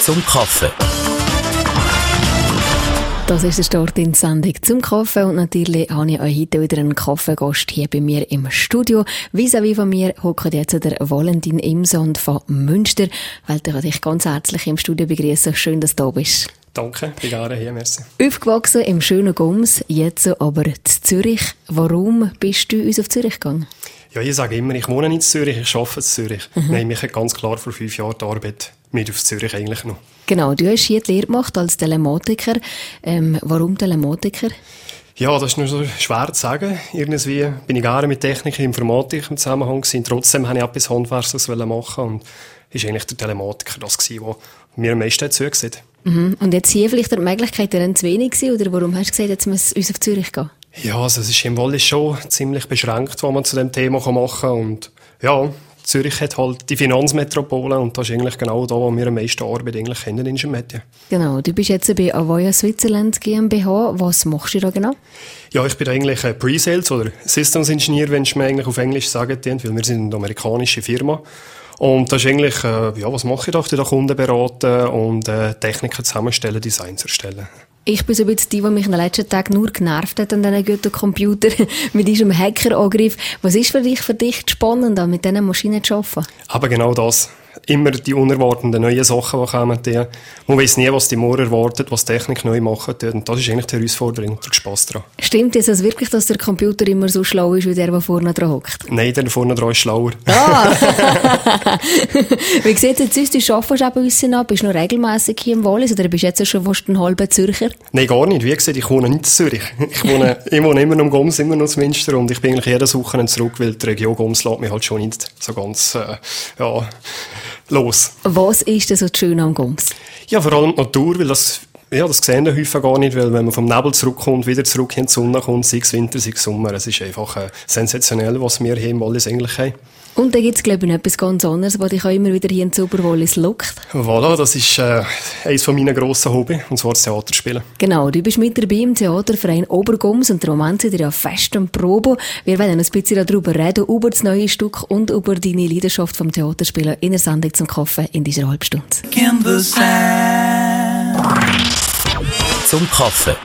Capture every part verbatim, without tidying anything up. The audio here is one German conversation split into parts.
zum Kaffee. Das ist der Start in die Sendung zum Kaffee und natürlich habe ich euch heute wieder einen Kaffeegast hier bei mir im Studio. Vis-à-vis von mir hockt jetzt der Valentin Imsond von Münster. Wollte ich dich ganz herzlich im Studio begrüßen. Schön, dass du da bist. Danke, bin gerne hier, merci. Aufgewachsen im schönen Goms, jetzt aber in Zürich. Warum bist du uns auf Zürich gegangen? Ja, ich sage immer, ich wohne nicht in Zürich, ich arbeite in Zürich. Mhm. Nein, mich hat ganz klar vor fünf Jahren die Arbeit mit auf Zürich eigentlich noch. Genau, du hast hier die Lehre gemacht als Telematiker. Ähm, warum Telematiker? Ja, das ist nur so schwer zu sagen. Irgendwie bin ich gerne mit Technik und Informatik im Zusammenhang gewesen. Trotzdem wollte ich etwas Handwerkliches machen und es war eigentlich der Telematiker das, was mir am meisten zugesehen hat. Mhm. Und jetzt hier vielleicht die Möglichkeit dann zu wenig gewesen, oder warum hast du gesagt, jetzt muss uns auf Zürich gehen? Ja, also es ist im Wallis schon ziemlich beschränkt, was man zu dem Thema machen kann. Und ja, Zürich hat halt die Finanzmetropole und das ist eigentlich genau da, wo wir am meisten Arbeit eigentlich kennen in Medien. Genau, du bist jetzt bei Avoya Switzerland GmbH. Was machst du da genau? Ja, ich bin eigentlich ein Pre-Sales oder Systems Engineer, wenn ich mir eigentlich auf Englisch sagen darf, weil wir sind eine amerikanische Firma. Und das ist eigentlich, äh, ja, was mache ich da? Ich da Kunden beraten und äh, Techniker zusammenstellen, Designs erstellen. Ich bin so ein bisschen die, die mich in den letzten Tagen nur genervt hat an diesen guten Computer mit diesem Hackerangriff. Was ist für dich, für dich spannend, mit diesen Maschinen zu arbeiten? Aber genau das. Immer die unerwarteten neuen Sachen, die kommen. Man weiss nie, was die morgen erwartet, was die Technik neu macht. Und das ist eigentlich die Herausforderung und der Spass daran. Stimmt es also wirklich, dass der Computer immer so schlau ist, wie der, der vorne dran hockt? Nein, der vorne dran ist schlauer. Ah! Wie sieht es jetzt aus? Du arbeitest eben ein bisschen ab. Bist du noch regelmässig hier im Wallis oder bist du jetzt schon fast ein halber Zürcher? Nein, gar nicht. Wie gesagt, ich wohne nicht in Zürich. Ich wohne, ich wohne immer noch im Goms, immer noch in Münster und ich bin eigentlich jedes Wochenende zurück, weil die Region Goms lässt mich halt schon nicht so ganz, äh, ja, los. Was ist denn so schön am Goms? Ja, vor allem die Natur, weil das, ja, das sehen wir häufig gar nicht, weil wenn man vom Nebel zurückkommt, wieder zurück in die Sonne kommt, sei es Winter, sei es Sommer, es ist einfach äh, sensationell, was wir hier im Wallis eigentlich haben. Und da gibt es, glaube ich, noch etwas ganz anderes, was dich auch immer wieder hier in Zuberwallis lockt. Voilà, das ist äh, eines von meinen grossen Hobbys, und zwar das Theaterspielen. Genau, du bist mit dabei im Theaterverein Obergoms und im Moment seid ihr ja fest am Proben. Wir werden ein bisschen darüber reden, über das neue Stück und über deine Leidenschaft vom Theaterspielen in der Sendung zum Kaffee in dieser Halbstunde. Zum Kaffee.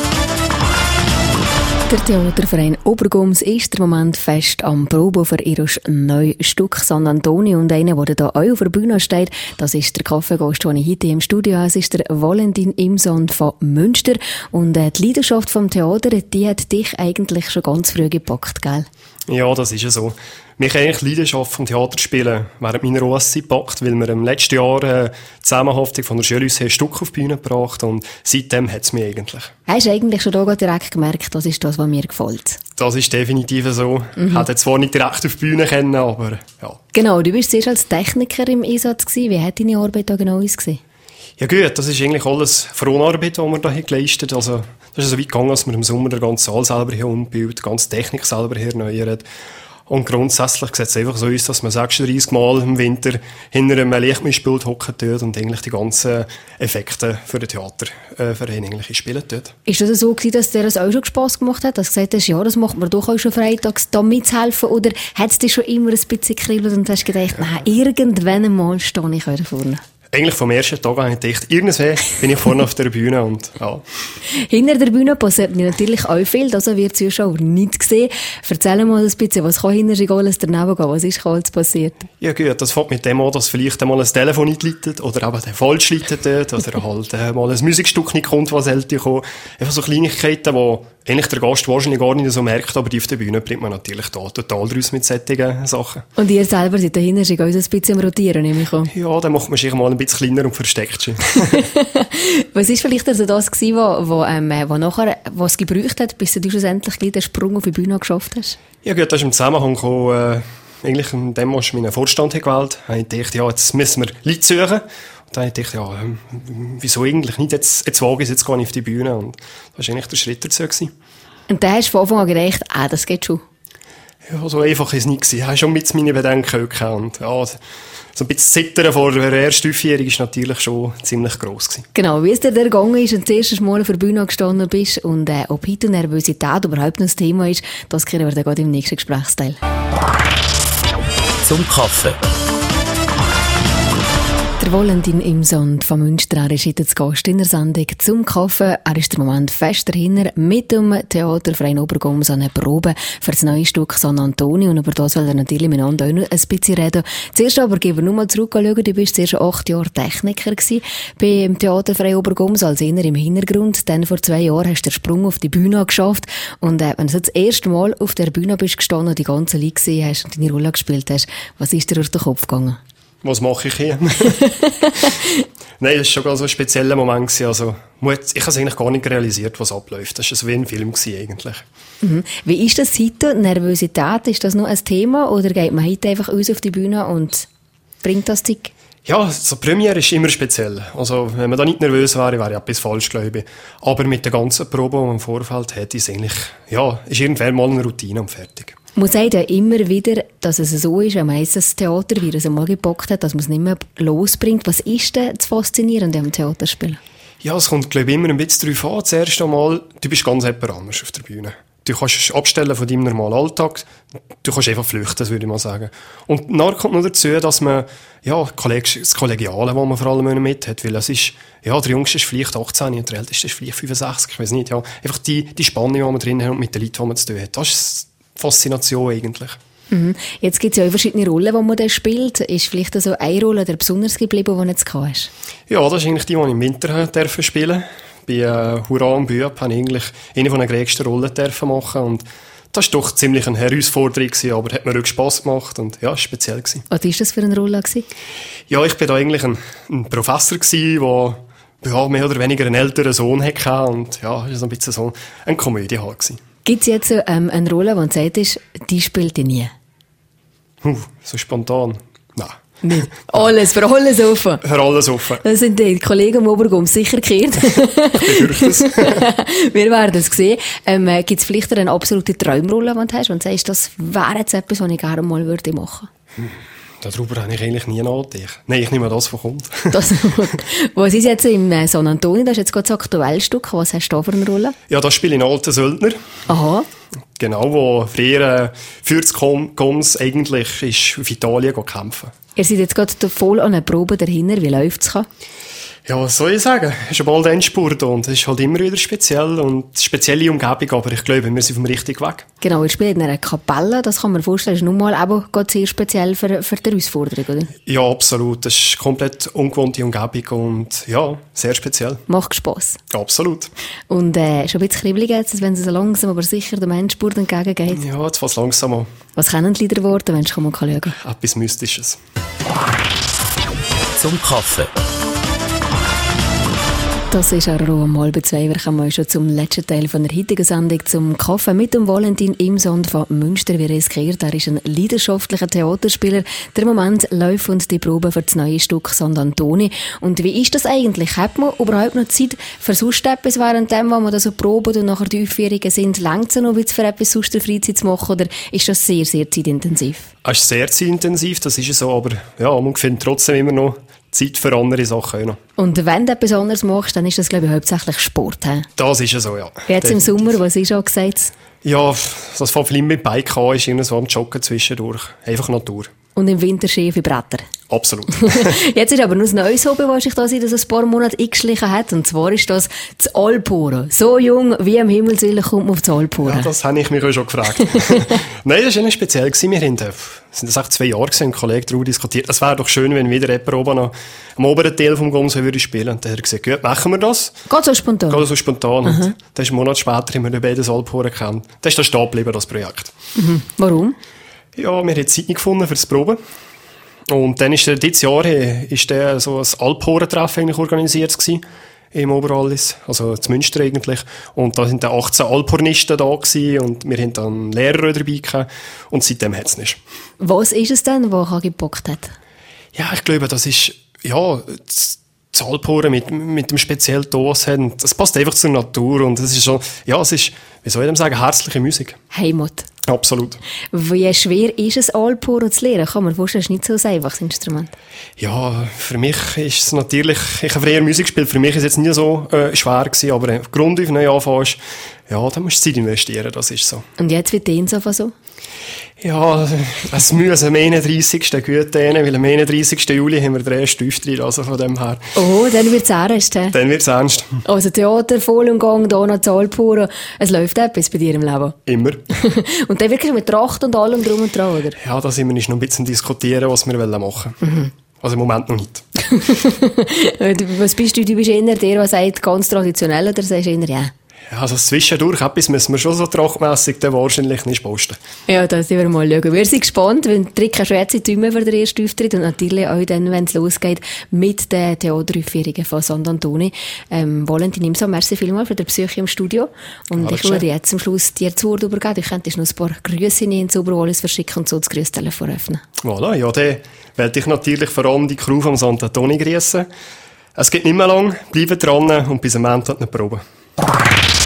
Der Theaterverein Obergoms ist im Moment fest am Proben für ihr neues Stück San Antonio und einer, der da auch auf der Bühne steht, das ist der Kaffeegast, den ich heute im Studio habe. Es ist der Valentin Imsond von Münster und äh, die Leidenschaft vom Theater, die hat dich eigentlich schon ganz früh gepackt, gell? Ja, das ist ja so. Mich hat eigentlich die Leidenschaft vom Theaterspielen während meiner O S C gepackt, weil wir im letzten Jahr äh, die Zusammenhaftung von der Jury ein Stück auf die Bühne gebracht und seitdem hat es mich eigentlich. Hast du eigentlich schon da direkt gemerkt, das ist das, was mir gefällt? Das ist definitiv so. Ich mhm. hätte zwar nicht direkt auf die Bühne können, aber ja. Genau, du warst zuerst als Techniker im Einsatz gewesen. Wie hat deine Arbeit da genau ausgesehen? Ja gut, das ist eigentlich alles Fronarbeit, die wir da geleistet haben. Also, das ist so weit gegangen, dass wir im Sommer den ganzen Saal selber hier umgebaut, die ganze Technik selber hier erneuert. Und grundsätzlich sieht es einfach so aus, dass man sechsunddreissig Mal im Winter hinter einem Lichtmischpult hocken tut und eigentlich die ganzen Effekte für den Theaterverein eigentlich spielen tut. Ist das so gewesen, dass dir das auch schon Spass gemacht hat? Dass du gesagt hast, ja, das macht mir doch auch schon freitags, da mitzuhelfen? Oder hat es dich schon immer ein bisschen gekribbelt und hast gedacht, nein, irgendwann einmal stehe ich da vorne? Eigentlich vom ersten Tag an habe ich gedacht, irgendwann bin ich vorne auf der Bühne und ja. Hinter der Bühne passiert natürlich auch viel, das haben wir Zuschauer nicht gesehen. Erzähl mal ein bisschen, was kann hinter sich alles daneben gehen? Was ist alles passiert? Ja gut, das fängt mit dem an, dass vielleicht einmal ein Telefon nicht leitet oder eben der falsch leitet oder halt äh, mal ein Musikstück nicht kommt, was sollte kommen. Einfach so Kleinigkeiten, die eigentlich der Gast wahrscheinlich gar nicht so merkt, aber die auf der Bühne bringt man natürlich da total draus mit solchen Sachen. Und ihr selber seid dahinter sich auch ein bisschen am Rotieren, nehme ich an? Ja, dann macht man sich mal ein bisschen kleiner und versteckt sich. Was war vielleicht also das gewesen, wo, wo, ähm, wo nachher, was gebraucht hat, bis du schlussendlich den Sprung auf die Bühne geschafft hast? Ja gut, das ist im Zusammenhang gekommen, äh, eigentlich in dem, was meinen Vorstand gewählt hat, habe ich gedacht, ja, jetzt müssen wir Leute suchen. Und dann dachte ich, ja, wieso eigentlich nicht? Jetzt, jetzt wage ich es, jetzt gehe ich auf die Bühne. Und das war eigentlich der Schritt dazu gewesen. Und dann hast du von Anfang an gedacht, ah, das geht schon. Ja, so einfach war es nicht gewesen. Ich hatte schon mit meine Bedenken gehabt. Und ja, so ein bisschen Zittern vor der ersten Fünfjährigen war natürlich schon ziemlich gross gewesen. Genau, wie es dir gegangen ist und das erste Mal auf der Bühne gestanden bist und äh, ob heute Nervosität überhaupt noch ein Thema ist, das kennen wir dann gerade im nächsten Gesprächsteil. Zum Kaffee. Der Valentin Imsond von Münster, er ist heute zu Gast in der Sendung zum Kaffee. Er ist im Moment fest dahinter mit dem Theaterverein Obergums an einer Probe für das neue Stück San Antonio. Und über das will er natürlich miteinander auch noch ein bisschen reden. Zuerst aber gehen wir nur mal zurück schauen. Du bist zuerst acht Jahre Techniker gewesen beim Theaterverein Obergums als inner im Hintergrund. Dann vor zwei Jahren hast du den Sprung auf die Bühne geschafft. Und äh, wenn du das erste Mal auf der Bühne bist gestanden und die ganze Liga gesehen hast und deine Rolle gespielt hast, was ist dir durch den Kopf gegangen? Was mache ich hier? Nein, das war schon so ein spezieller Moment. Also, ich habe es eigentlich gar nicht realisiert, was abläuft. Das war wie ein Film eigentlich. Mhm. Wie ist das heute? Nervosität, ist das noch ein Thema? Oder geht man heute einfach aus auf die Bühne und bringt das Zeug? Ja, so die Premiere ist immer speziell. Also, wenn man da nicht nervös wäre, wäre ja etwas falsch, glaube ich. Aber mit der ganzen Probe, die man im Vorfeld hat, ist eigentlich, ja, ist irgendwann mal eine Routine und fertig. Man sagt ja immer wieder, dass es so ist, wenn man das Theater wie es einmal gebockt hat, dass man es nicht mehr losbringt. Was ist denn das Faszinierende am Theaterspielen? Ja, es kommt, glaube ich, immer ein bisschen darauf an. Zuerst einmal, du bist ganz jemand anders auf der Bühne. Du kannst abstellen von deinem normalen Alltag. Du kannst einfach flüchten, das würde ich mal sagen. Und dann kommt noch dazu, dass man, ja, das Kollegiale, das man vor allem mit hat, weil es ist, ja, der Jüngste ist vielleicht achtzehn und der Älteste ist vielleicht fünfundsechzig, ich weiß nicht, ja. Einfach die, die Spannung, die man drin hat und mit den Leuten, die man zu tun hat. Das ist Faszination eigentlich. Mhm. Jetzt gibt es ja auch verschiedene Rollen, die man da spielt. Ist vielleicht so eine Rolle, die besonders geblieben, die du jetzt hast? Ja, das ist eigentlich die, die ich im Winter durfte spielen. Bei äh, Hurra und Büab habe ich eigentlich eine von den größten Rollen dürfen machen und das war doch ziemlich eine Herausforderung gewesen, aber hat mir wirklich Spass gemacht und ja, speziell gewesen. Was war das für eine Rolle gewesen? Ja, ich bin da eigentlich ein, ein Professor gewesen, der ja, mehr oder weniger einen älteren Sohn hatte und ja, das war ein bisschen so eine Komödie halt gewesen. Gibt es jetzt ähm, eine Rolle, die du sagst, die spielt ihr nie? Uh, so spontan? Nein. Nicht. Alles, für alles offen. Für alles offen. Das sind die Kollegen im Obergums sicher gekehrt. Ich befürchte es. Wir werden es sehen. Ähm, Gibt es vielleicht eine absolute Traumrolle, die du hast, und sagst, das wäre jetzt etwas, was ich gerne mal würde machen würde? Hm. Darüber habe ich eigentlich nie nachgedacht. Nein, ich nehme das, was kommt. Das, was ist jetzt im San Antonio? Das ist jetzt gerade das aktuelle Stück. Was hast du da für eine Rolle? Ja, das spiele ich einen alten Söldner. Aha. Genau, wo früher äh, für das Koms eigentlich ist auf Italien kämpfen. Ihr seid jetzt gerade voll an einer Probe dahinter. Wie läuft es? Ja, was soll ich sagen? Es ist bald Endspurt und es ist halt immer wieder speziell und eine spezielle Umgebung, aber ich glaube, wir sind auf dem richtigen Weg. Genau, ihr spielt in einer Kapelle, das kann man vorstellen, ist nun mal aber sehr speziell für, für die Herausforderung, oder? Ja, absolut. Das ist eine komplett ungewohnte Umgebung und ja, sehr speziell. Macht Spass. Absolut. Und äh, schon ein bisschen kribbelig jetzt, wenn es so langsam, aber sicher dem Endspurt entgegengeht. Ja, jetzt fast langsam an. Was können die Lieder worden, wenn du mal schauen kannst? Etwas Mystisches. Zum Kaffee. Das ist auch um halb zwei. Wir kommen schon zum letzten Teil von der heutigen Sendung zum Kaffee mit dem Valentin Imsond von Münster. Wie riskiert, er ist ein leidenschaftlicher Theaterspieler. Der Moment läuft und die Probe für das neue Stück San Antonio. Und wie ist das eigentlich? Hat man überhaupt noch Zeit für sonst etwas während dem, wo man da so probt und nachher die Aufführungen sind? Längt es noch für etwas sonst der Freizeit zu machen oder ist das sehr, sehr zeitintensiv? Es ist sehr zeitintensiv, das ist so, aber ja, man findet trotzdem immer noch Zeit für andere Sachen. Ja. Und wenn du etwas anderes machst, dann ist das, glaube ich, hauptsächlich Sport. He? Das ist ja so, ja. Jetzt im Sommer, was ist auch gesagt? Ja, das fängt viel mit Bike an, ist so am Joggen zwischendurch. Einfach Natur. Und im Winter Ski auf Bretter. Absolut. Jetzt ist aber noch ein neues Hobby, was sich da seit ein paar Monaten eingeschlichen hat. Und zwar ist das das Alpura. So jung wie am Himmelswillen kommt man auf das Alpura. Ja, das habe ich mich auch schon gefragt. Nein, das war eigentlich speziell. Wir haben, sind das echt zwei Jahre gewesen, ein Kollege darüber diskutiert. Es wäre doch schön, wenn wieder jemand oben noch am oberen Teil vom Gums würde spielen. Und dann hat er gesagt, gut, machen wir das. Geht so spontan? Geht so spontan. Und dann ist ein Monat später haben wir beide das Alpura gekannt. Das ist dann stehen geblieben, das Projekt. Mhm. Warum? Ja, wir haben Zeit nicht gefunden für das Proben. Und dann ist der, dieses Jahr ist der so ein Alphorentreffen eigentlich organisiert gewesen, im Oberallis, also zu Münster eigentlich. Und da sind dann achtzehn Alphornisten da gewesen und wir haben dann Lehrer dabei gehabt und seitdem hat es nicht. Was ist es denn, was gebockt hat? Ja, ich glaube, das ist, ja, das Alphoren mit, mit dem speziellen Tos haben, das passt einfach zur Natur und es ist so, ja, es ist wie soll ich dem sagen, herzliche Musik. Heimat. Absolut. Wie schwer ist es, Alpuro zu lernen? Kann man vorstellen, es ist nicht so ein einfaches Instrument. Ja, für mich ist es natürlich, ich habe früher Musik gespielt, für mich ist es jetzt nie so äh, schwer gewesen, aber wenn du grundlegend neu anfängst, ja, dann musst du Zeit investieren, das ist so. Und jetzt wird den so so? Ja, es muss am einunddreißigsten gut gehen, weil am einunddreißigsten Juli haben wir den ersten Auftritt, also von dem her. Oh, dann wird es ernst. He? Dann wird es ernst. Also Theater, voll im Gang, hier noch zu Alpuro. Es läuft etwas bei dir im Leben. Immer. Und dann wirklich mit Tracht und allem drum und dran, oder? Ja, da sind wir noch ein bisschen diskutieren, was wir machen wollen. Mhm. Also im Moment noch nicht. Was bist du? Du bist eher der, der sagt, ganz traditionell, oder sagst du eher, ja? Ja, also zwischendurch etwas müssen wir schon so trachtmässig dann wahrscheinlich nicht posten. Ja, da sind wir mal schauen. Wir sind gespannt, wenn Trick eine schwere Zeit für den ersten Auftritt und natürlich auch dann, wenn es losgeht mit den Theateraufführungen von Sant'Antoni. Ähm, Valentin Nimsa, merci vielmals für die Besuche im Studio. Und ja, ich würde jetzt zum Schluss dir zu Wort übergeben. Du könntest noch ein paar Grüße ins Oberwallis verschicken und so das Grüßtelefon öffnen. Voilà, ja, dann werde ich natürlich vor allem die Crew von Sant'Antoni grüßen. Es geht nicht mehr lang, bleibt dran und bis am Ende hat eine Probe.